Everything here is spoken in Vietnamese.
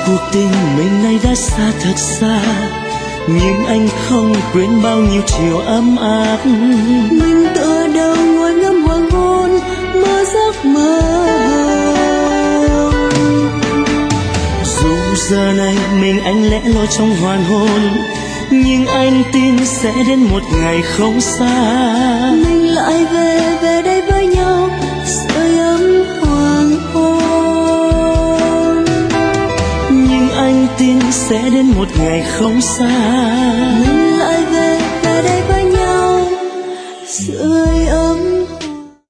cuộc tình mình nay đã xa thật xa, nhưng anh không quên bao nhiêu chiều ấm áp. Mình tựa đầu ngồi ngắm hoàng hôn, mơ giấc mơ hồng. Dù giờ này mình anh lẻ loi trong hoàn hôn, nhưng anh tin sẽ đến một ngày không xa. Mình lại về đây với nhau, sưởi ấm hoàng hôn. Nhưng anh tin sẽ đến một ngày không xa. Mình lại về đây với nhau, sưởi ấm